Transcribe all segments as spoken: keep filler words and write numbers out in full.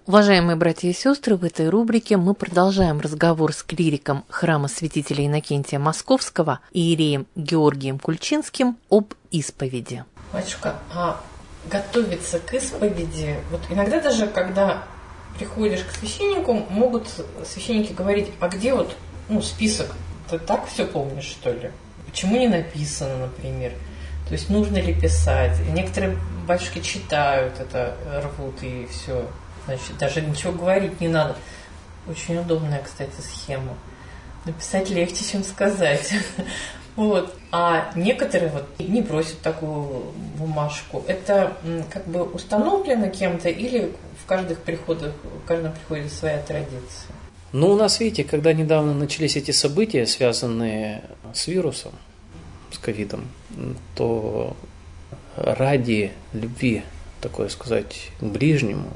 Уважаемые братья и сестры, в этой рубрике мы продолжаем разговор с клириком храма святителя Иннокентия Московского иереем Георгием Кульчинским об исповеди. Батюшка, а готовиться к исповеди, вот иногда даже когда приходишь к священнику, могут священники говорить, а где вот ну, список? Ты так все помнишь, что ли? Почему не написано, например? То есть нужно ли писать? Некоторые батюшки читают это, рвут и все. Значит, даже ничего говорить не надо. Очень удобная, кстати, схема. Написать легче, чем сказать. Вот. А некоторые вот не просят такую бумажку. Это как бы установлено кем-то или в каждых приходах, в каждом приходе своя традиция? Ну, у нас, видите, когда недавно начались эти события, связанные с вирусом, с ковидом, то ради любви, такое сказать, к ближнему,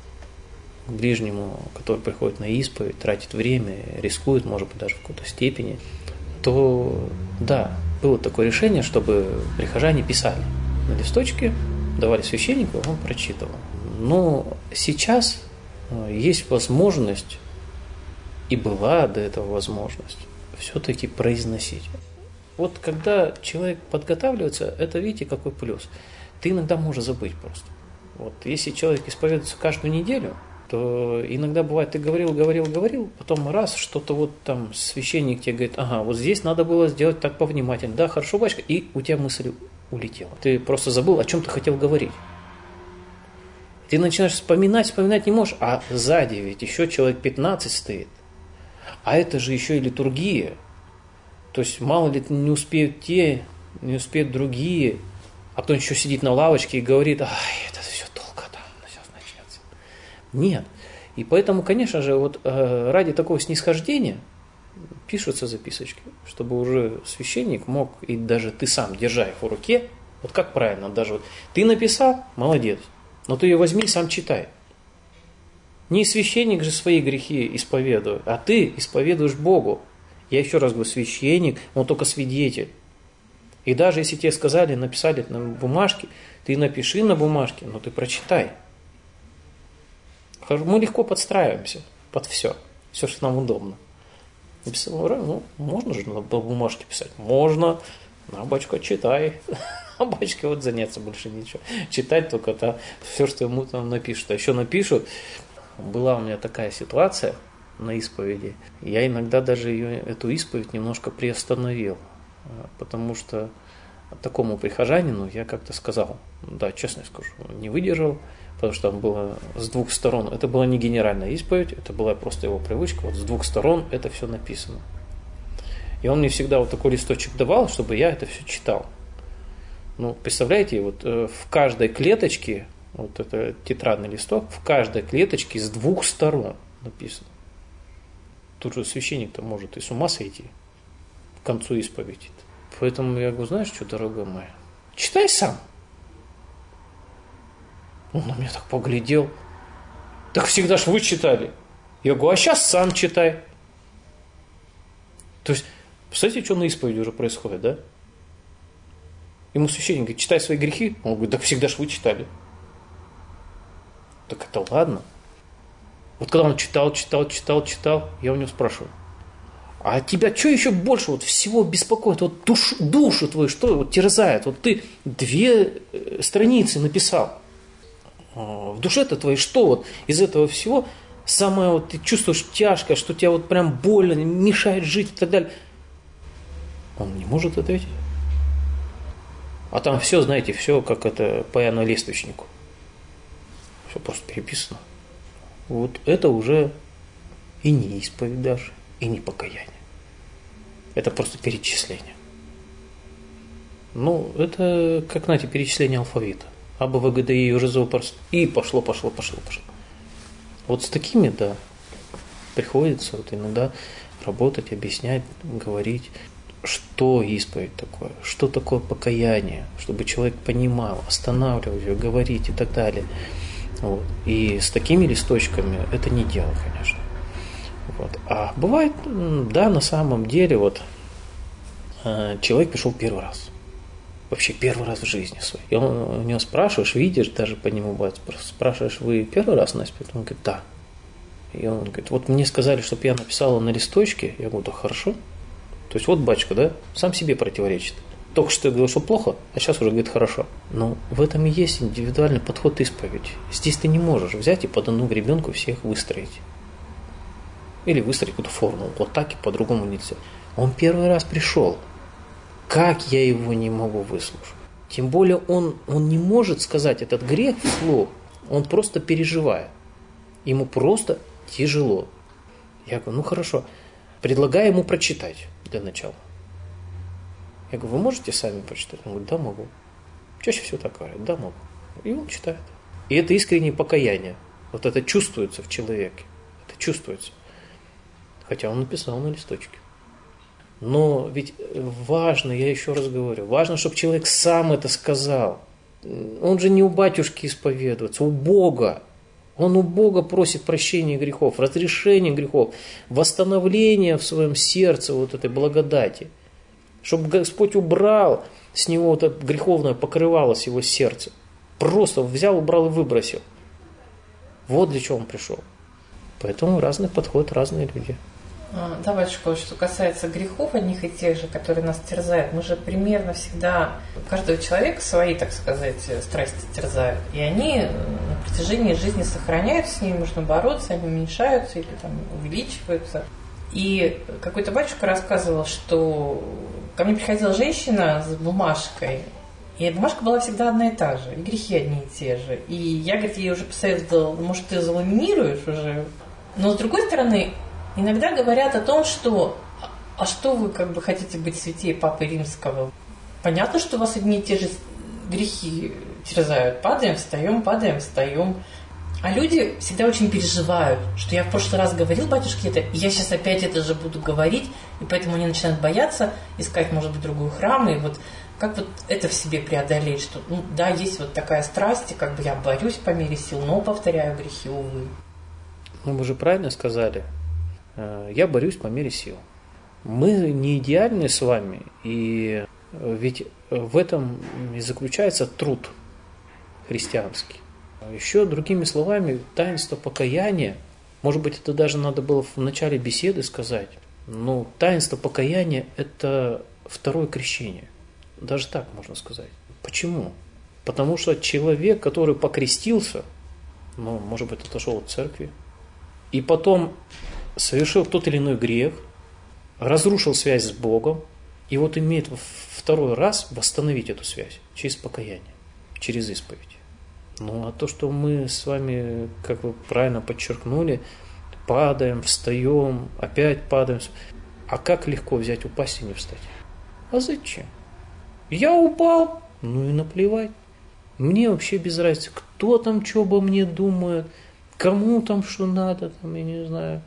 к ближнему, который приходит на исповедь, тратит время, рискует, может быть, даже в какой-то степени, то да, было такое решение, чтобы прихожане писали на листочке, давали священнику, он прочитывал. Но сейчас есть возможность, и была до этого возможность, все-таки произносить. Вот когда человек подготавливается, это, видите, какой плюс. Ты иногда можешь забыть просто. Вот если человек исповедуется каждую неделю, то иногда бывает, ты говорил, говорил, говорил, потом раз, что-то вот там священник тебе говорит, ага, вот здесь надо было сделать так повнимательнее. Да, хорошо, батюшка, и у тебя мысль улетела. Ты просто забыл, о чем ты хотел говорить. Ты начинаешь вспоминать, вспоминать не можешь, а сзади ведь еще человек пятнадцать стоит. А это же еще и литургия. То есть мало ли не успеют те, не успеют другие, а кто еще сидит на лавочке и говорит, ай, это все долго там, сейчас начнется. Нет. И поэтому, конечно же, вот э, ради такого снисхождения пишутся записочки, чтобы уже священник мог, и даже ты сам, держа их в руке, вот как правильно, даже вот ты написал, молодец, но ты ее возьми и сам читай. Не священник же свои грехи исповедует, а ты исповедуешь Богу. Я еще раз говорю, священник, он только свидетель. И даже если тебе сказали, написали на бумажке, ты напиши на бумажке, но ты прочитай. Мы легко подстраиваемся под все, все, что нам удобно. Написал, ну, можно же на бумажке писать? Можно. А батюшка, читай. А батюшке вот заняться больше ничего. Читать только то, все, что ему там напишут. А еще напишут. Была у меня такая ситуация на исповеди. Я иногда даже ее, эту исповедь немножко приостановил. Потому что такому прихожанину я как-то сказал, да, честно скажу, не выдержал, потому что там было с двух сторон. Это была не генеральная исповедь, это была просто его привычка. Вот с двух сторон это все написано. И он мне всегда вот такой листочек давал, чтобы я это все читал. Ну, представляете, вот в каждой клеточке, вот это тетрадный листок, в каждой клеточке с двух сторон написано. Тут же священник-то может и с ума сойти к концу исповеди. Поэтому я говорю, знаешь что, дорогая моя, читай сам. Он на меня так поглядел. Так всегда ж вы читали. Я говорю, а сейчас сам читай. То есть, представляете, что на исповеди уже происходит, да? Ему священник говорит, читай свои грехи. Он говорит, так всегда ж вы читали. Так это ладно. Вот когда он читал, читал, читал, читал, я у него спрашиваю, а тебя что еще больше вот всего беспокоит? Вот душ, душу твою что вот терзает? Вот ты две страницы написал. В душе-то твоей что вот из этого всего самое вот ты чувствуешь тяжкое, что тебя вот прям больно, мешает жить и так далее. Он не может ответить. А там все, знаете, все как это по Иоанну Лествичнику. Все просто переписано. Вот это уже и не исповедь даже, и не покаяние. Это просто перечисление. Ну, это как, знаете, перечисление алфавита. А, Б, В, Г, Д, И, Ж, З, П, и пошло, пошло, пошло, пошло. Вот с такими, да, приходится вот иногда работать, объяснять, говорить, что исповедь такое, что такое покаяние, чтобы человек понимал, останавливал ее, говорить и так далее. Вот. И с такими листочками это не дело, конечно. Вот. А бывает, да, на самом деле, вот человек пришел первый раз. Вообще первый раз в жизни своей. И он, у него спрашиваешь, видишь, даже по нему бывает, спрашиваешь, вы первый раз на исповедь? Он говорит, да. И он говорит, вот мне сказали, чтобы я написала на листочке. Я говорю, да хорошо. То есть вот батюшка, да, сам себе противоречит. Только что я говорил, что плохо, а сейчас уже говорит хорошо. Но в этом и есть индивидуальный подход исповеди. Здесь ты не можешь взять и под одну гребенку всех выстроить. Или выстроить какую-то формулу. Вот так и по-другому нельзя. Он первый раз пришел. Как я его не могу выслушать? Тем более он, он не может сказать этот грех вслух. Он просто переживает. Ему просто тяжело. Я говорю, ну хорошо. Предлагаю ему прочитать для начала. Я говорю, вы можете сами прочитать? Он говорит, да, могу. Чаще всего так говорят, да, могу. И он читает. И это искреннее покаяние. Вот это чувствуется в человеке. Это чувствуется. Хотя он написал на листочке. Но ведь важно, я еще раз говорю, важно, чтобы человек сам это сказал. Он же не у батюшки исповедуется, у Бога. Он у Бога просит прощения грехов, разрешения грехов, восстановления в своем сердце вот этой благодати. Чтобы Господь убрал с него вот это греховное покрывало с его сердца. Просто взял, убрал и выбросил. Вот для чего он пришел. Поэтому разный подход, разные люди. Да, батюшка, что касается грехов одних и тех же, которые нас терзают, мы же примерно всегда, у каждого человека свои, так сказать, страсти терзают, и они на протяжении жизни сохраняются, с ними можно бороться, они уменьшаются или там увеличиваются. И какой-то батюшка рассказывал, что ко мне приходила женщина с бумажкой, и бумажка была всегда одна и та же, и грехи одни и те же. И я, говорит, ей уже посоветовала, может, ты заламинируешь уже. Но с другой стороны, иногда говорят о том, что а что вы как бы хотите быть святее Папы Римского? Понятно, что вас одни и те же грехи терзают. Падаем, встаем, падаем, встаем. А люди всегда очень переживают, что я в прошлый раз говорил батюшке это, и я сейчас опять это же буду говорить, и поэтому они начинают бояться, искать, может быть, другой храм, и вот как вот это в себе преодолеть, что, ну, да, есть вот такая страсть, и как бы я борюсь по мере сил, но повторяю грехи, увы. Ну, вы же правильно сказали. Я борюсь по мере сил. Мы не идеальны с вами, и ведь в этом и заключается труд христианский. Еще другими словами, таинство покаяния, может быть, это даже надо было в начале беседы сказать, но таинство покаяния – это второе крещение. Даже так можно сказать. Почему? Потому что человек, который покрестился, ну, может быть, отошел от церкви, и потом совершил тот или иной грех, разрушил связь с Богом, и вот имеет второй раз восстановить эту связь через покаяние, через исповедь. Ну, а то, что мы с вами, как вы правильно подчеркнули, падаем, встаем, опять падаем. А как легко взять, упасть и не встать? А зачем? Я упал, ну и наплевать. Мне вообще без разницы, кто там что обо мне думает, кому там что надо, там, я не знаю.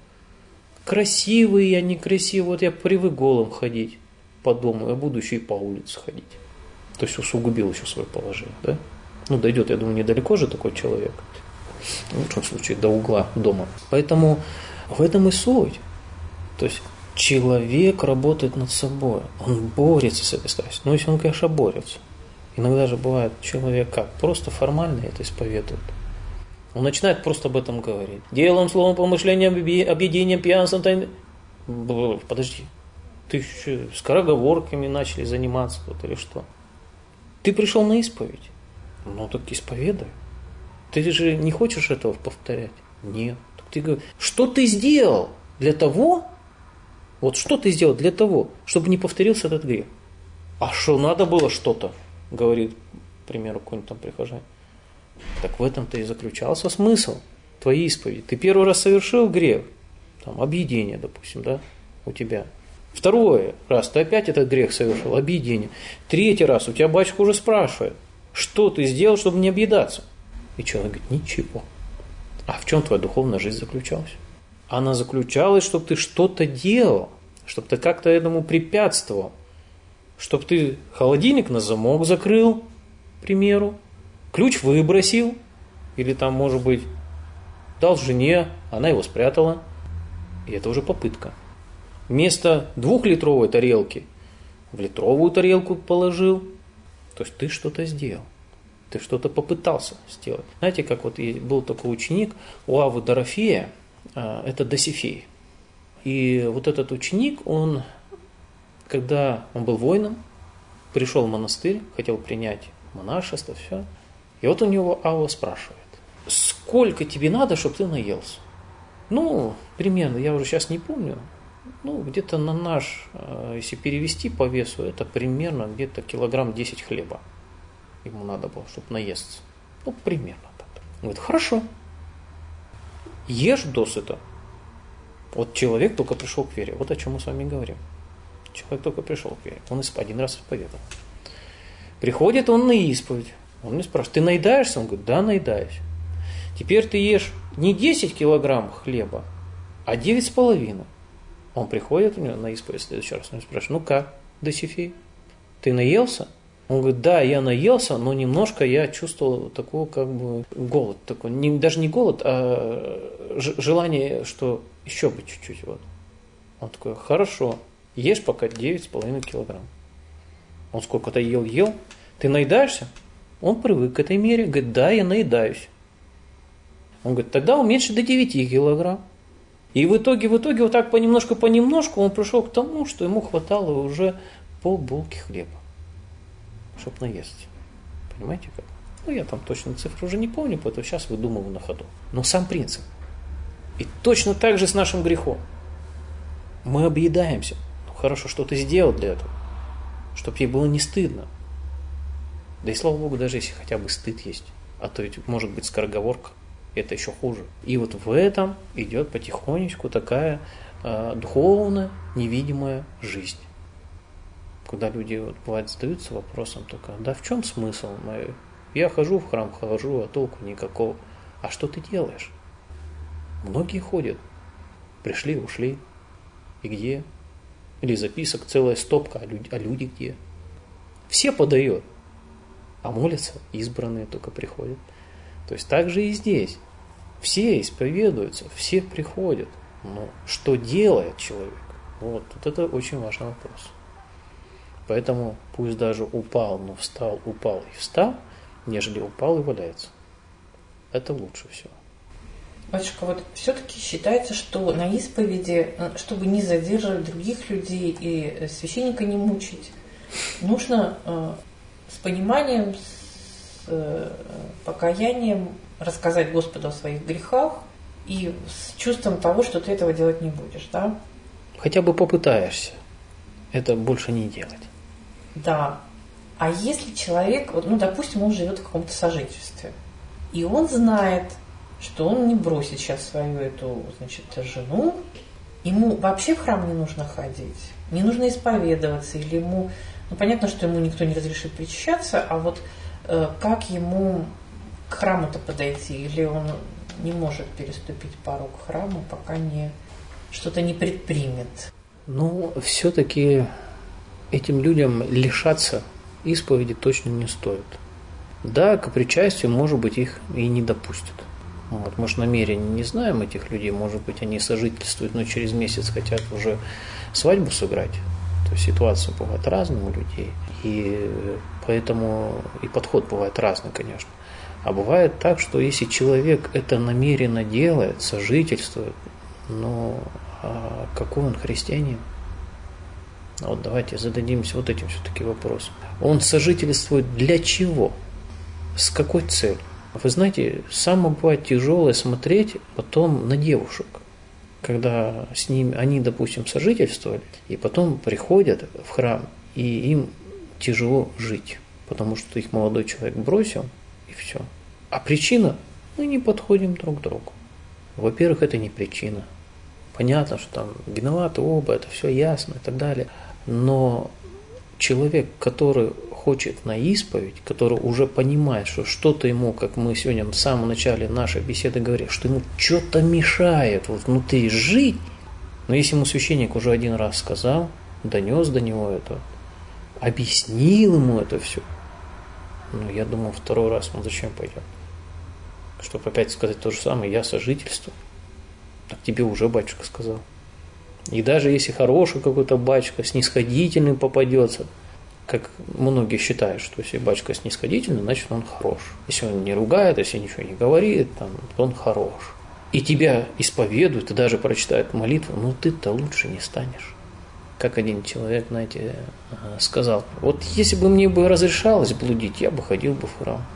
Красивый я, некрасивый. Вот я привык голым ходить по дому, я буду еще и по улице ходить. То есть усугубил еще свое положение, да? Ну, дойдет, я думаю, недалеко же такой человек. В лучшем случае, до угла дома. Поэтому в этом и суть. То есть человек работает над собой. Он борется с этой страстью. Ну, если он, конечно, борется. Иногда же бывает человек как? Просто формально это исповедует. Он начинает просто об этом говорить. Делом, словом, помышлением, объединением, пьянством, тайным. Подожди. Ты еще скороговорками начали заниматься тут или что? Ты пришел на исповедь. Ну так исповедай. Ты же не хочешь этого повторять? Нет. Так ты говоришь, что ты сделал для того, вот что ты сделал для того, чтобы не повторился этот грех? А что, надо было что-то, говорит, к примеру, какой-нибудь там прихожанин. Так в этом-то и заключался смысл твоей исповеди. Ты первый раз совершил грех, там, объедение, допустим, да, у тебя. Второй раз ты опять этот грех совершил, объедение. Третий раз у тебя батюшка уже спрашивает, что ты сделал, чтобы не объедаться? И человек говорит, ничего. А в чем твоя духовная жизнь заключалась? Она заключалась, чтобы ты что-то делал, чтобы ты как-то этому препятствовал, чтобы ты холодильник на замок закрыл, к примеру, ключ выбросил, или там, может быть, дал жене, она его спрятала. И это уже попытка. Вместо двухлитровой тарелки в литровую тарелку положил. То есть ты что-то сделал. Ты что-то попытался сделать. Знаете, как вот был такой ученик у Аввы Дорофея, это Досифей. И вот этот ученик, он, когда он был воином, пришел в монастырь, хотел принять монашество, все. И вот у него Авва спрашивает: сколько тебе надо, чтобы ты наелся? Ну, примерно, я уже сейчас не помню, ну, где-то на наш, если перевести по весу, это примерно где-то килограмм десять хлеба ему надо было, чтобы наесться. Ну, примерно так. Он говорит: хорошо, ешь досыта. Вот человек только пришел к вере. Вот о чем мы с вами говорим. Человек только пришел к вере. Он один раз исповедовал. Приходит он на исповедь. Он мне спрашивает: ты наедаешься? Он говорит: да, наедаюсь. Теперь ты ешь не десять килограмм хлеба, а девять с половиной. Он приходит у него на исповедь в следующий раз. Он спрашивает: ну как, Досифей, ты наелся? Он говорит: да, я наелся, но немножко я чувствовал такой как бы голод. Такой, не, даже не голод, а желание, что еще бы чуть-чуть. Вот. Он такой: хорошо, ешь пока девять с половиной килограмм. Он сколько-то ел, ел. Ты наедаешься? Он привык к этой мере. Говорит: да, я наедаюсь. Он говорит: тогда уменьши до девяти килограмм. И в итоге, в итоге вот так понемножку-понемножку он пришел к тому, что ему хватало уже полбулки хлеба, чтобы наесться. Понимаете как? Ну, я там точно цифры уже не помню, поэтому сейчас выдумываю на ходу. Но сам принцип. И точно так же с нашим грехом. Мы объедаемся. Ну, хорошо, что ты сделал для этого? Чтобы тебе было не стыдно. Да и слава Богу, даже если хотя бы стыд есть. А то ведь может быть скороговорка. Это еще хуже. И вот в этом идет потихонечку такая э, духовная, невидимая жизнь. Когда люди, вот, бывает, задаются вопросом только: да в чем смысл? Я хожу в храм, хожу, а толку никакого. А что ты делаешь? Многие ходят. Пришли, ушли. И где? Или записок целая стопка, а люди, а люди где? Все подают. А молятся избранные только приходят. То есть так же и здесь. Все исповедуются, все приходят. Но что делает человек? Вот, вот это очень важный вопрос. Поэтому пусть даже упал, но встал, упал и встал, нежели упал и валяется. Это лучше всего. Батюшка, вот все-таки считается, что на исповеди, чтобы не задерживать других людей и священника не мучить, нужно э, с пониманием, с э, покаянием рассказать Господу о своих грехах и с чувством того, что ты этого делать не будешь, да? Хотя бы попытаешься это больше не делать. Да. А если человек, ну, допустим, он живет в каком-то сожительстве, и он знает, что он не бросит сейчас свою эту, значит, жену, ему вообще в храм не нужно ходить, не нужно исповедоваться, или ему, ну, понятно, что ему никто не разрешит причащаться, а вот э, как ему к храму-то подойти, или он не может переступить порог храма, пока не что-то не предпримет? Ну, все-таки этим людям лишаться исповеди точно не стоит. Да, к причастию, может быть, их и не допустят. Вот, может, намеренно не знаем этих людей, может быть, они сожительствуют, но через месяц хотят уже свадьбу сыграть. То есть ситуация бывает разная у людей, и поэтому и подход бывает разный, конечно. А бывает так, что если человек это намеренно делает, сожительствует, но а какой он христианин? Вот давайте зададимся вот этим все-таки вопросом. Он сожительствует для чего? С какой целью? Вы знаете, самое бывает тяжелое смотреть потом на девушек, когда с ними, они, допустим, сожительствовали, и потом приходят в храм, и им тяжело жить, потому что их молодой человек бросил, и все. А причина? Мы не подходим друг к другу. Во-первых, это не причина. Понятно, что там виноваты оба, это все ясно и так далее. Но человек, который хочет на исповедь, который уже понимает, что что-то ему, как мы сегодня в самом начале нашей беседы говорили, что ему что-то мешает вот внутри жить. Но если ему священник уже один раз сказал, донес до него это, объяснил ему это все, ну, я думаю, второй раз он зачем пойдет? Чтобы опять сказать то же самое: я сожительствую. Так тебе уже батюшка сказал. И даже если хороший какой-то батюшка, снисходительный попадется, Как многие считают, что если батюшка снисходительный, значит он хорош. Если он не ругает, если ничего не говорит, там, то он хорош. И тебя исповедуют, и даже прочитают молитву, ну ты-то лучше не станешь. Как один человек, знаете, сказал, вот если бы мне бы разрешалось блудить, я бы ходил бы в храм.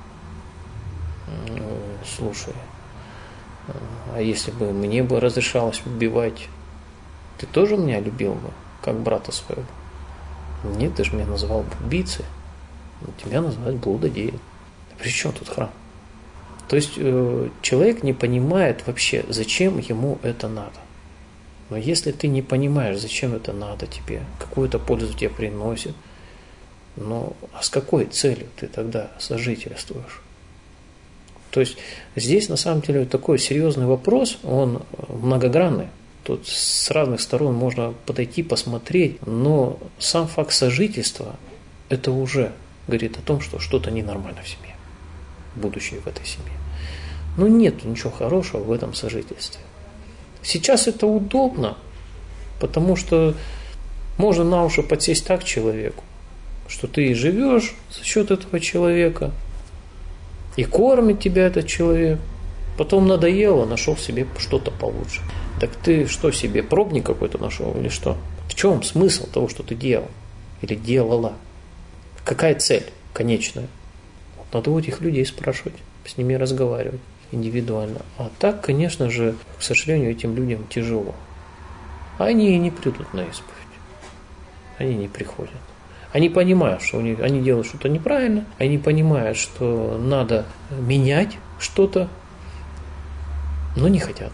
Слушай, а если бы мне бы разрешалось убивать, ты тоже меня любил бы, как брата своего? Нет, ты же меня называл бы убийцей, тебя называют блудодеем. При чем тут храм? То есть э, человек не понимает вообще, зачем ему это надо. Но если ты не понимаешь, зачем это надо тебе, какую-то пользу тебе приносит, ну а с какой целью ты тогда сожительствуешь? То есть здесь на самом деле такой серьезный вопрос, он многогранный. Тут с разных сторон можно подойти, посмотреть, но сам факт сожительства – это уже говорит о том, что что-то ненормально в семье, будущее в этой семье. Но нет ничего хорошего в этом сожительстве. Сейчас это удобно, потому что можно на уши подсесть так человеку, что ты живешь за счет этого человека, и кормит тебя этот человек. Потом надоело, нашел себе что-то получше. Так ты что себе, пробник какой-то нашел или что? В чем смысл того, что ты делал или делала? Какая цель конечная? Надо у этих людей спрашивать, с ними разговаривать индивидуально. А так, конечно же, к сожалению, этим людям тяжело. Они не придут на исповедь. Они не приходят. Они понимают, что у них, они делают что-то неправильно, они понимают, что надо менять что-то, но не хотят.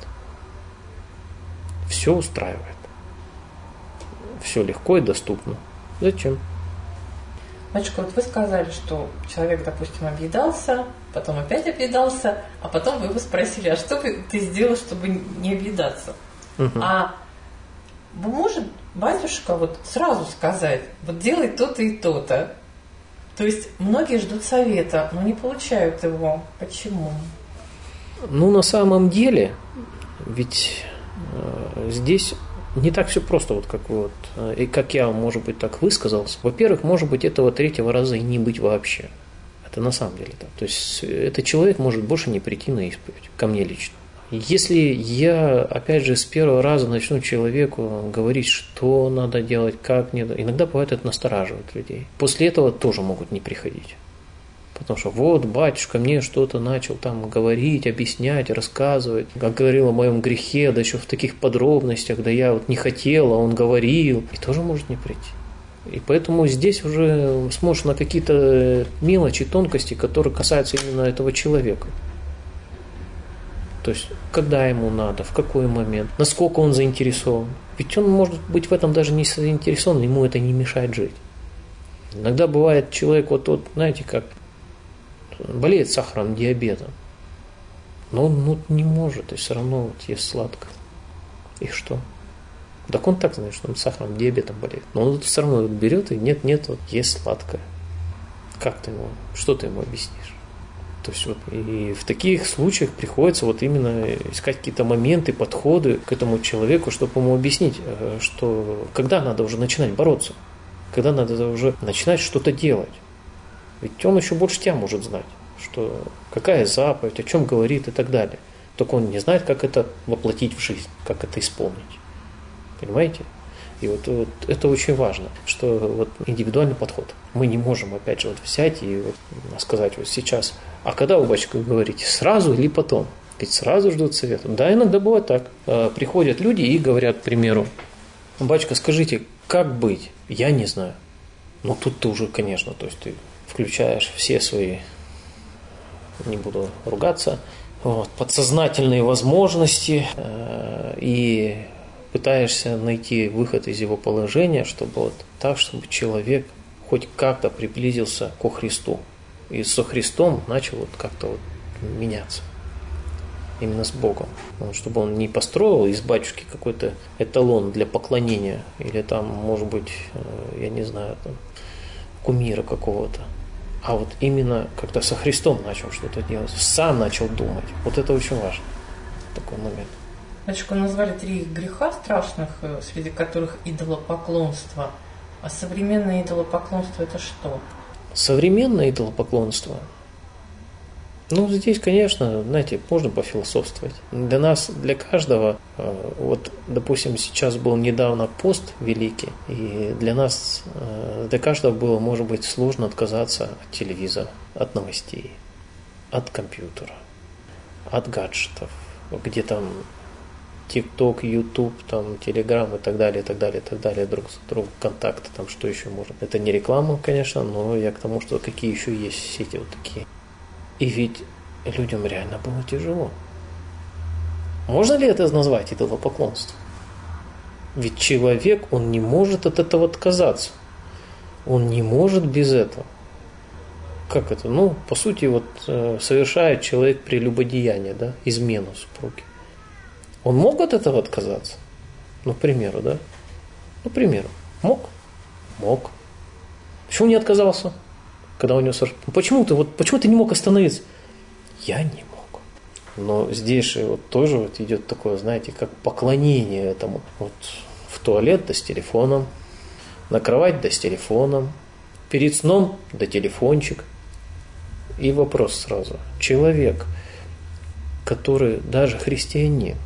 Все устраивает. Все легко и доступно. Зачем? Батюшка, вот вы сказали, что человек, допустим, объедался, потом опять объедался, а потом вы его спросили, а что ты сделал, чтобы не объедаться? Угу. А может батюшка вот сразу сказать, вот делай то-то и то-то. То есть многие ждут совета, но не получают его. Почему? Ну, на самом деле, ведь э, здесь не так все просто, вот как вот, э, и как я, может быть, так высказался. Во-первых, может быть, этого третьего раза и не быть вообще. Это на самом деле так. То есть этот человек может больше не прийти на исповедь, ко мне лично. Если я, опять же, с первого раза начну человеку говорить, что надо делать, как не надо, иногда бывает это настораживает людей. После этого тоже могут не приходить. Потому что вот батюшка мне что-то начал там говорить, объяснять, рассказывать, как говорил о моем грехе, да еще в таких подробностях, да я вот не хотел, а он говорил, и тоже может не прийти. И поэтому здесь уже смотришь на какие-то мелочи, тонкости, которые касаются именно этого человека. То есть, когда ему надо, в какой момент, насколько он заинтересован. Ведь он может быть в этом даже не заинтересован, ему это не мешает жить. Иногда бывает человек, вот, вот знаете, как болеет сахарным диабетом, но он ну, не может, и все равно вот ест сладкое. И что? Так он так знает, что он сахарным диабетом болеет. Но он все равно берет и нет-нет, вот ест сладкое. Как ты ему, что ты ему объяснишь? То есть вот и в таких случаях приходится вот именно искать какие-то моменты, подходы к этому человеку, чтобы ему объяснить, что когда надо уже начинать бороться, когда надо уже начинать что-то делать. Ведь он еще больше тебя может знать, что какая заповедь, о чем говорит и так далее. Только он не знает, как это воплотить в жизнь, как это исполнить. Понимаете? И вот, вот это очень важно, что вот индивидуальный подход. Мы не можем, опять же, вот взять и вот сказать вот сейчас, а когда вы, батюшка, говорите, сразу или потом? Ведь сразу ждут совета. Да, иногда бывает так. Приходят люди и говорят, к примеру, батюшка, скажите, как быть? Я не знаю. Но тут ты уже, конечно, то есть ты включаешь все свои, не буду ругаться, вот, подсознательные возможности э, и пытаешься найти выход из его положения, чтобы вот так, чтобы человек хоть как-то приблизился ко Христу. И со Христом начал вот как-то вот меняться. Именно с Богом. Чтобы он не построил из батюшки какой-то эталон для поклонения. Или там, может быть, я не знаю, там, кумира какого-то. А вот именно когда со Христом начал что-то делать. Сам начал думать. Вот это очень важно. Такой момент. Батюшка, назвали три греха страшных, среди которых идолопоклонство. А современное идолопоклонство это что? Современное идолопоклонство? Ну, здесь, конечно, знаете, можно пофилософствовать. Для нас, для каждого, вот, допустим, сейчас был недавно пост великий, и для нас, для каждого было, может быть, сложно отказаться от телевизора, от новостей, от компьютера, от гаджетов, где там ТикТок, Ютуб, там, Телеграм и так далее, и так далее, и так далее, друг с другом, контакты, там, что еще можно. Это не реклама, конечно, но я к тому, что какие еще есть сети вот такие. И ведь людям реально было тяжело. Можно ли это назвать идолопоклонством? Ведь человек, он не может от этого отказаться. Он не может без этого. Как это? Ну, по сути, вот совершает человек прелюбодеяние, да, измену супруги. Он мог от этого отказаться? Ну, к примеру, да? Ну, к примеру. Мог? Мог. Почему не отказался? Когда у него... Почему ты, вот, почему ты не мог остановиться? Я не мог. Но здесь же вот тоже вот идет такое, знаете, как поклонение этому. Вот в туалет да с телефоном, на кровать да с телефоном, перед сном да телефончик. И вопрос сразу. Человек, который даже христианин,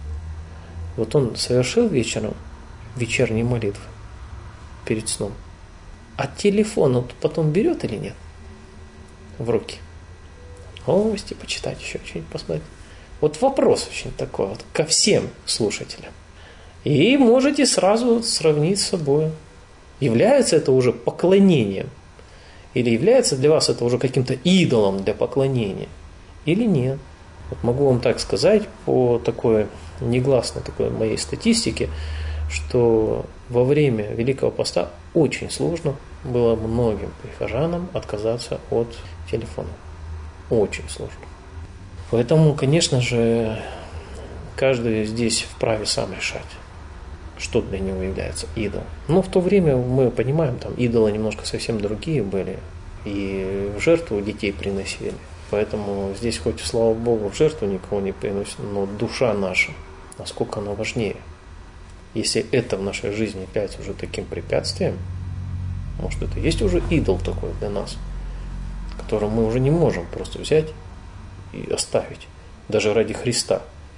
вот он совершил вечером вечерние молитвы перед сном. А телефон он потом берет или нет в руки? Новости почитать еще, что-нибудь посмотреть. Вот вопрос очень такой вот ко всем слушателям. И можете сразу сравнить с собой. Является это уже поклонением? Или является для вас это уже каким-то идолом для поклонения? Или нет? Вот могу вам так сказать по такой негласной такой моей статистике, что во время Великого Поста очень сложно было многим прихожанам отказаться от телефона. Очень сложно. Поэтому, конечно же, каждый здесь вправе сам решать, что для него является идолом. Но в то время мы понимаем, там идолы немножко совсем другие были, и в жертву детей приносили. Поэтому здесь хоть, слава Богу, в жертву никого не приносит, но душа наша, насколько она важнее. Если это в нашей жизни является уже таким препятствием, может, это есть уже идол такой для нас, который мы уже не можем просто взять и оставить, даже ради Христа,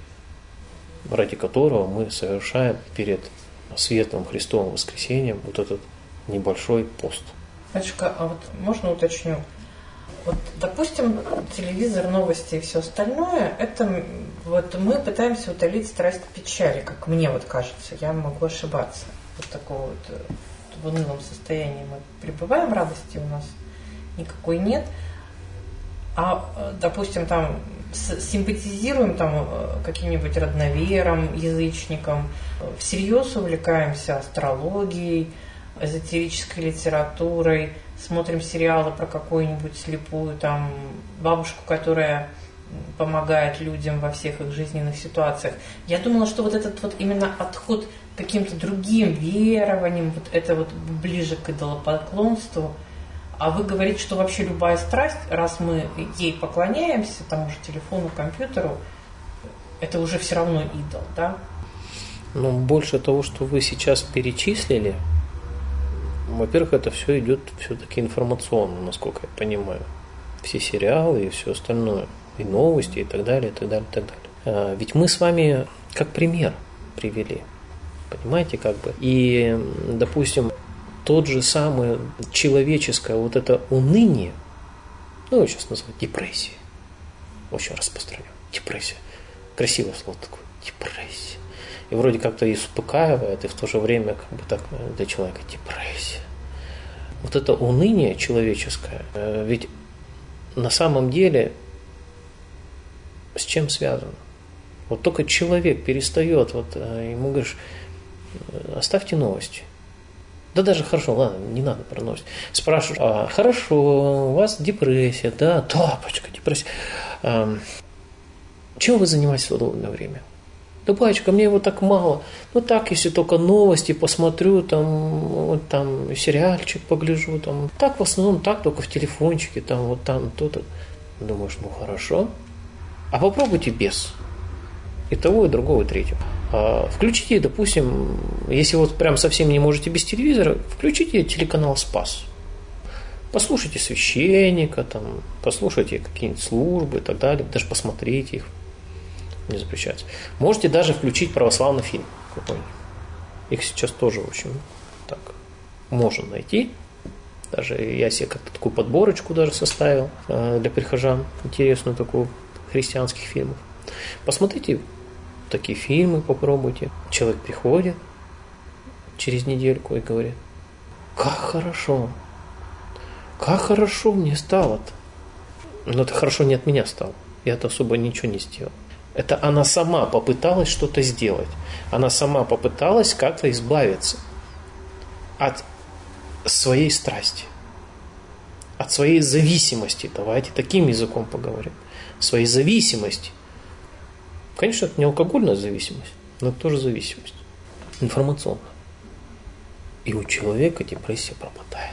ради которого мы совершаем перед светлым Христовым воскресением вот этот небольшой пост. Батюшка, а вот можно уточню? Вот, допустим, телевизор, новости и все остальное, это вот мы пытаемся утолить страсть печали, как мне вот кажется, я могу ошибаться. Вот такого вот в унылом состоянии мы пребываем, радости у нас никакой нет. А, допустим, там симпатизируем там каким-нибудь родноверам, язычникам, всерьез увлекаемся астрологией, эзотерической литературой, смотрим сериалы про какую-нибудь слепую там бабушку, которая помогает людям во всех их жизненных ситуациях. Я думала, что вот этот вот именно отход к каким-то другим верованиям, вот это вот ближе к идолопоклонству. А вы говорите, что вообще любая страсть, раз мы ей поклоняемся, тому же телефону, компьютеру, это уже все равно идол, да? Ну, больше того, что вы сейчас перечислили, во-первых, это все идет все-таки информационно, насколько я понимаю. Все сериалы и все остальное, и новости, и так далее, и так далее, и так далее. Ведь мы с вами как пример привели, понимаете, как бы. И, допустим, тот же самый человеческое вот это уныние, ну, его сейчас называют депрессией, очень распространено, депрессия, красивое слово такое, депрессия. И вроде как-то и успокаивает, и в то же время как бы так для человека депрессия. Вот это уныние человеческое, ведь на самом деле с чем связано? Вот только человек перестает, вот ему говоришь, оставьте новости. Да даже хорошо, ладно, не надо про новости. Спрашиваешь, а, хорошо, у вас депрессия, да, да, пачка, депрессия. А, чем вы занимаетесь в свободное время? Да, батюшка, мне его так мало. Ну так, если только новости посмотрю, там, вот, там сериальчик погляжу, там. Так в основном, так, только в телефончике, там, вот там, то-то. Думаешь, ну хорошо. А попробуйте без. и того, и другого, и третьего. Включите, допустим, если вот прям совсем не можете без телевизора, включите телеканал «Спас». Послушайте священника, там, послушайте какие-нибудь службы и так далее, даже посмотрите их, не запрещается. Можете даже включить православный фильм какой-нибудь. Их сейчас тоже, в общем, так можно найти. Даже я себе как-то такую подборочку даже составил для прихожан, интересную такую, христианских фильмов. Посмотрите такие фильмы, попробуйте. Человек приходит через недельку и говорит: как хорошо, как хорошо мне стало-то. Но это хорошо не от меня стало. Я-то особо ничего не сделал. Это она сама попыталась что-то сделать. Она сама попыталась как-то избавиться от своей страсти, от своей зависимости. Давайте таким языком поговорим. Своей зависимости. Конечно, это не алкогольная зависимость, но это тоже зависимость. Информационная. И у человека депрессия пропадает.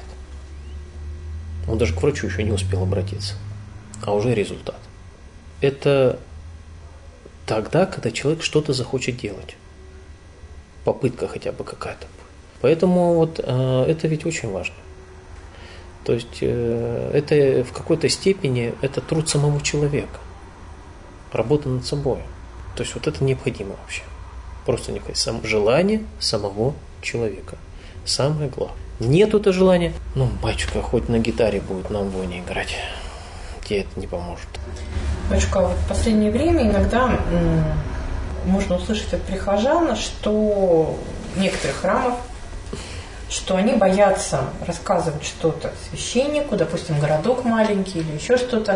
Он даже к врачу еще не успел обратиться. А уже результат. Это тогда, когда человек что-то захочет делать. Попытка хотя бы какая-то. Поэтому вот э, это ведь очень важно. То есть э, это в какой-то степени это труд самого человека. Работа над собой. То есть вот это необходимо вообще. Просто необходимо. Сам, желание самого человека. Самое главное. Нету это желания, ну, батюшка, хоть на гитаре будет на амвоне играть. Тебе это не поможет. Батюшка, вот в последнее время иногда м- можно услышать от прихожан, что в некоторых храмах, что они боятся рассказывать что-то священнику, допустим, городок маленький или еще что-то,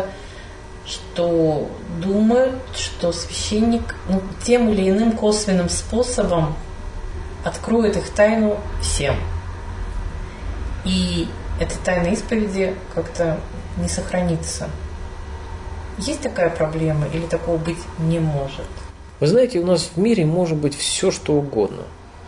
что думают, что священник, ну, тем или иным косвенным способом откроет их тайну всем. И эта тайна исповеди как-то не сохранится. Есть такая проблема или такого быть не может? Вы знаете, у нас в мире может быть все, что угодно.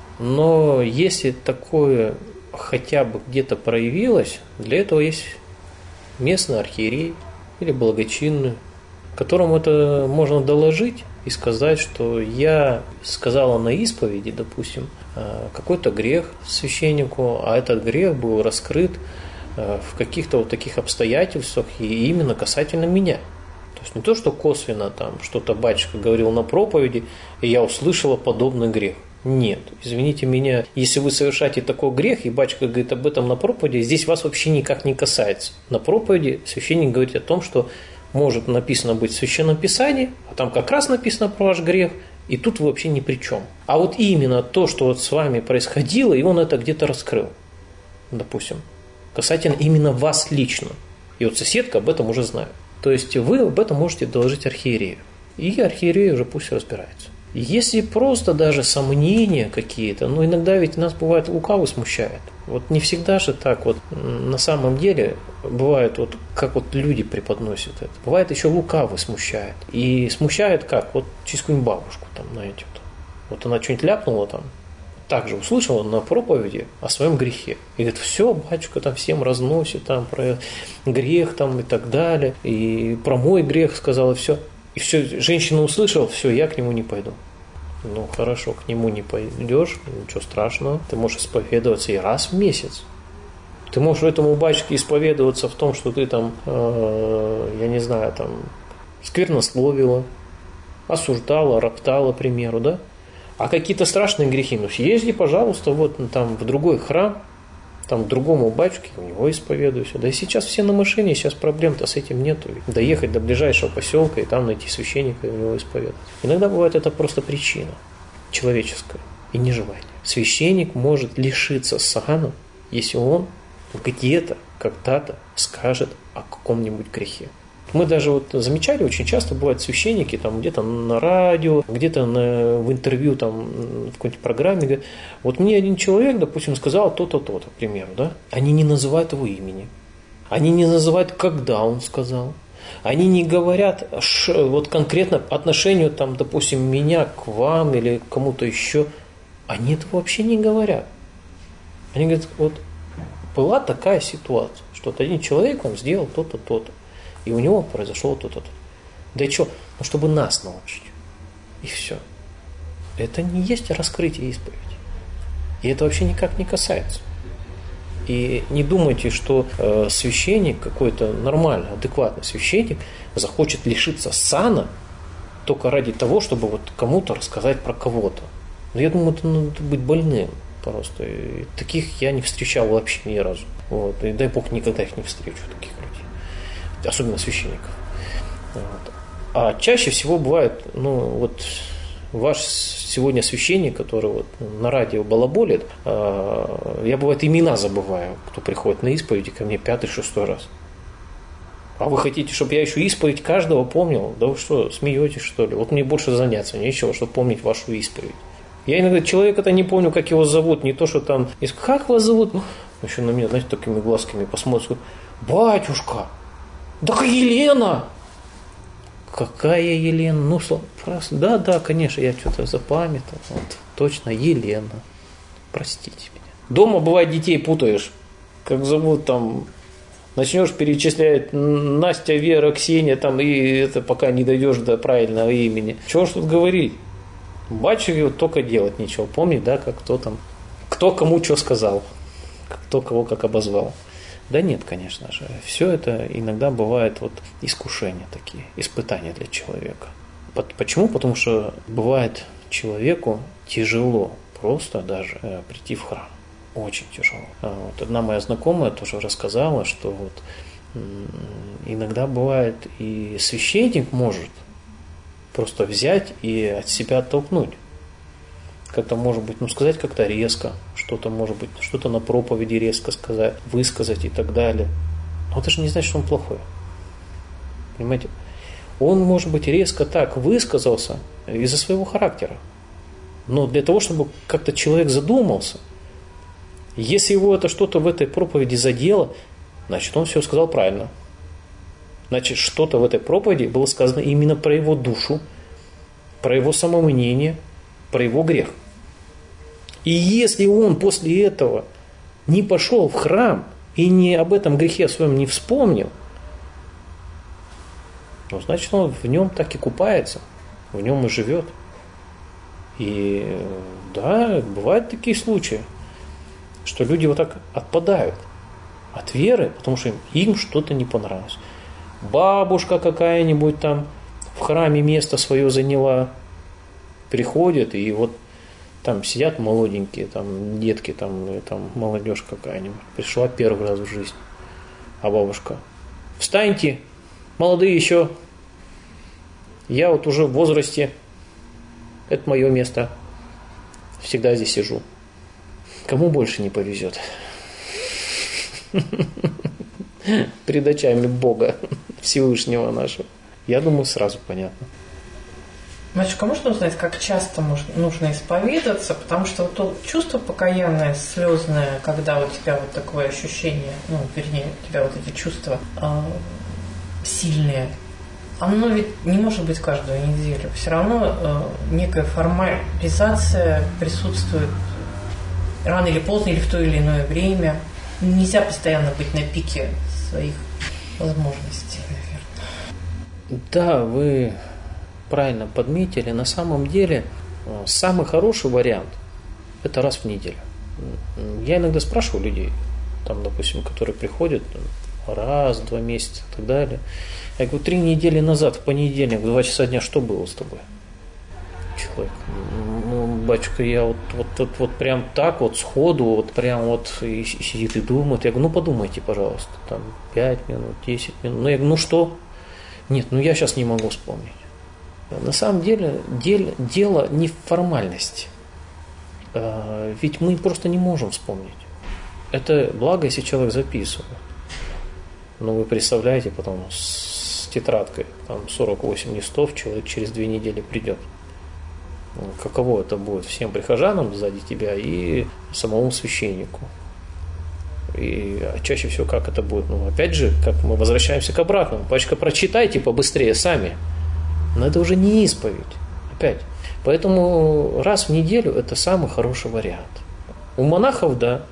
Но если такое хотя бы где-то проявилось, для этого есть местный архиерей или благочинный, которому это можно доложить и сказать, что я сказала на исповеди, допустим, какой-то грех священнику, а этот грех был раскрыт в каких-то вот таких обстоятельствах и именно касательно меня. То есть не то, что косвенно там что-то батюшка говорил на проповеди, и я услышала подобный грех. Нет, извините меня, если вы совершаете такой грех, и батюшка говорит об этом на проповеди, здесь вас вообще никак не касается. На проповеди священник говорит о том, что может написано быть в Священном Писании, а там как раз написано про ваш грех, и тут вы вообще ни при чем. А вот именно то, что вот с вами происходило, и он это где-то раскрыл, допустим, касательно именно вас лично. И вот соседка об этом уже знает. То есть вы об этом можете доложить архиерею, и архиерей уже пусть разбирается. Если просто даже сомнения какие-то, ну иногда ведь нас бывает лукавый смущает. Вот не всегда же так вот на самом деле бывает вот как вот люди преподносят это. Бывает еще лукавый смущает. И смущает как? Вот через какую-нибудь бабушку там, знаете. Вот, вот она что-нибудь ляпнула там, также услышала на проповеди о своем грехе. И говорит, все, батюшка там всем разносит там про грех там и так далее. И про мой грех сказала, все. И все, женщина услышала, все, я к нему не пойду. Ну, хорошо, к нему не пойдешь, ничего страшного. Ты можешь исповедоваться и раз в месяц. Ты можешь этому батюшке исповедоваться в том, что ты там, э, я не знаю, там, сквернословила, осуждала, роптала, к примеру, да? А какие-то страшные грехи, ну, съезди, пожалуйста, вот там в другой храм, там к другому батюшке, у него исповедуйся. Да и сейчас все на машине, сейчас проблем-то с этим нету. Доехать до ближайшего поселка и там найти священника и у него исповедовать. Иногда бывает это просто причина человеческая и нежелание. Священник может лишиться сана, если он где-то, когда-то скажет о каком-нибудь грехе. Мы даже вот замечали, очень часто бывают священники там где-то на радио, где-то на, в интервью там, в какой-нибудь программе, говорят, вот мне один человек, допустим, сказал то-то, то-то, к примеру, да? Они не называют его имени, они не называют, когда он сказал, они не говорят вот конкретно по отношению, там, допустим, меня к вам или к кому-то еще, они этого вообще не говорят. Они говорят, вот была такая ситуация, что один человек он сделал то-то, то-то. И у него произошло то-то, то-то. Да и что? Ну, чтобы нас научить. И все. Это не есть раскрытие исповеди. И это вообще никак не касается. И не думайте, что э, священник, какой-то нормальный, адекватный священник, захочет лишиться сана только ради того, чтобы вот кому-то рассказать про кого-то. Но я думаю, это надо быть больным просто. И таких я не встречал вообще ни разу. Вот. И дай Бог, никогда их не встречу, таких людей. Особенно священников. Вот. А чаще всего бывает, ну вот ваш сегодня священник, который вот на радио балаболит, э, я бывает имена забываю, кто приходит на исповеди ко мне пятый, шестой раз. А вы хотите, чтобы я еще исповедь каждого помнил? Да вы что, смеетесь, что ли? Вот мне больше заняться нечего, чтобы помнить вашу исповедь. Я иногда человека-то не помню, как его зовут, не то, что там, как вас зовут? Ну, еще на меня, знаете, такими глазками посмотрят, батюшка, да Елена! Какая Елена? Ну, просто, да, да, конечно, я что-то запамятовал. Вот, точно, Елена. Простите меня. Дома, бывает, детей путаешь. Как зовут там, начнешь перечислять Настя, Вера, Ксения, там, и это пока не дойдешь до правильного имени. Чего ж тут говорить? Батюшке вот только делать нечего. Помнить, да, как кто там, кто кому что сказал, кто кого как обозвал. Да нет, конечно же. Все это иногда бывает вот искушения такие, испытания для человека. Почему? Потому что бывает человеку тяжело просто даже э, прийти в храм. Очень тяжело. Вот одна моя знакомая тоже рассказала, что вот м- иногда бывает и священник может просто взять и от себя оттолкнуть. Как-то, может быть, ну, сказать как-то резко, что-то, может быть, что-то на проповеди резко сказать, высказать и так далее. Но это же не значит, что он плохой. Понимаете? Он, может быть, резко так высказался из-за своего характера. Но для того, чтобы как-то человек задумался, если его это что-то в этой проповеди задело, значит, он все сказал правильно. Значит, что-то в этой проповеди было сказано именно про его душу, про его самомнение, про его грех. И если он после этого не пошел в храм и не об этом грехе своем не вспомнил, ну, значит, он в нем так и купается, в нем и живет. И да, бывают такие случаи, что люди вот так отпадают от веры, потому что им, им что-то не понравилось. Бабушка какая-нибудь там в храме место свое заняла, приходят, и вот там сидят молоденькие, там детки, там, там молодежь какая-нибудь. Пришла первый раз в жизнь. А бабушка: встаньте, молодые еще. Я вот уже в возрасте. Это мое место. Всегда здесь сижу. Кому больше не повезет? Пред очами Бога Всевышнего нашего. Я думаю, сразу понятно. Матушка, можно узнать, как часто можно, нужно исповедаться? Потому что вот то чувство покаянное, слезное, когда у тебя вот такое ощущение, ну, вернее, у тебя вот эти чувства э, сильные, оно ведь не может быть каждую неделю. Все равно э, некая формализация присутствует рано или поздно, или в то или иное время. Нельзя постоянно быть на пике своих возможностей, наверное. Да, вы правильно подметили. На самом деле самый хороший вариант – это раз в неделю. Я иногда спрашиваю людей, там, допустим, которые приходят раз, два месяца и так далее. Я говорю: три недели назад, в понедельник, в два часа дня, что было с тобой? Человек: ну, батюшка, я вот, вот, вот, вот прям так вот сходу, вот прям вот и сидит и думает. Я говорю: ну подумайте, пожалуйста, там пять минут, десять минут. Ну, я говорю: ну что? Нет, ну я сейчас не могу вспомнить. На самом деле дело, дело не в формальности. Ведь мы просто не можем вспомнить. Это благо, если человек записывает. Но вы представляете, потом с тетрадкой, там сорок восемь листов, человек через две недели придет. Каково это будет всем прихожанам сзади тебя и самому священнику. И чаще всего как это будет? Ну, опять же, как мы возвращаемся к обратному. Пачка, прочитайте побыстрее сами. Но это уже не исповедь. Опять. Поэтому раз в неделю это самый хороший вариант. У монахов, да,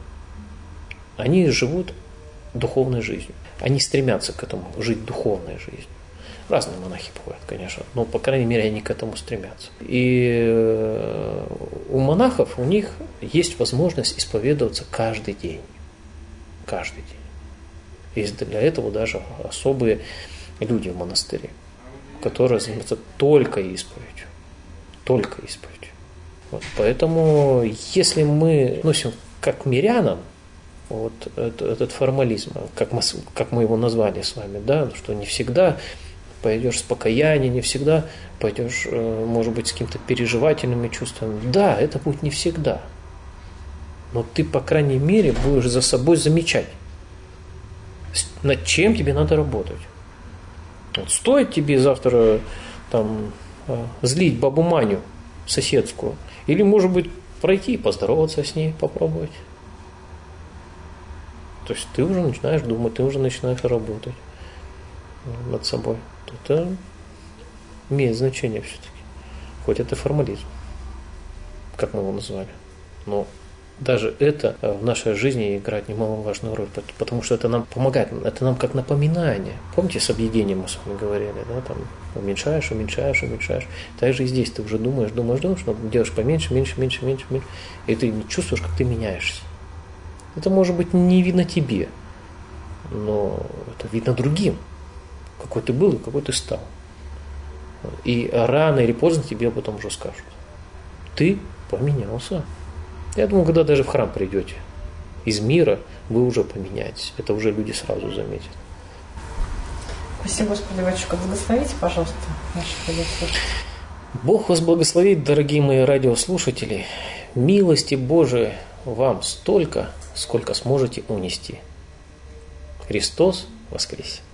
они живут духовной жизнью. Они стремятся к этому, жить духовной жизнью. Разные монахи бывают, конечно, но, по крайней мере, они к этому стремятся. И у монахов, у них есть возможность исповедоваться каждый день. Каждый день. Есть для этого даже особые люди в монастыре, которые занимаются только исповедью. Только исповедью. Вот. Поэтому, если мы носим как мирянам, вот этот формализм, как мы, как мы его назвали с вами, да, что не всегда пойдешь с покаянием, не всегда пойдешь, может быть, с какими-то переживательными чувствами. Да, это будет не всегда. Но ты, по крайней мере, будешь за собой замечать, над чем тебе надо работать. Вот стоит тебе завтра там, злить бабу Маню соседскую, или, может быть, пройти и поздороваться с ней, попробовать. То есть ты уже начинаешь думать, ты уже начинаешь работать над собой. Это имеет значение все-таки. Хоть это формализм, как мы его назвали. Но даже это в нашей жизни играет немаловажную роль, потому что это нам помогает, это нам как напоминание. Помните, с объедением мы с вами говорили, да, там уменьшаешь, уменьшаешь, уменьшаешь. Так же и здесь ты уже думаешь, думаешь, думаешь, но делаешь поменьше, меньше, меньше, меньше, меньше, и ты чувствуешь, как ты меняешься. Это может быть не видно тебе, но это видно другим, какой ты был и какой ты стал. И рано или поздно тебе об этом уже скажут. Ты поменялся. Я думаю, когда даже в храм придете из мира, вы уже поменяетесь. Это уже люди сразу заметят. Спасибо, Господи, батюшка. Благословите, пожалуйста, наших радиослушателей. Бог вас благословит, дорогие мои радиослушатели. Милости Божией вам столько, сколько сможете унести. Христос воскресе!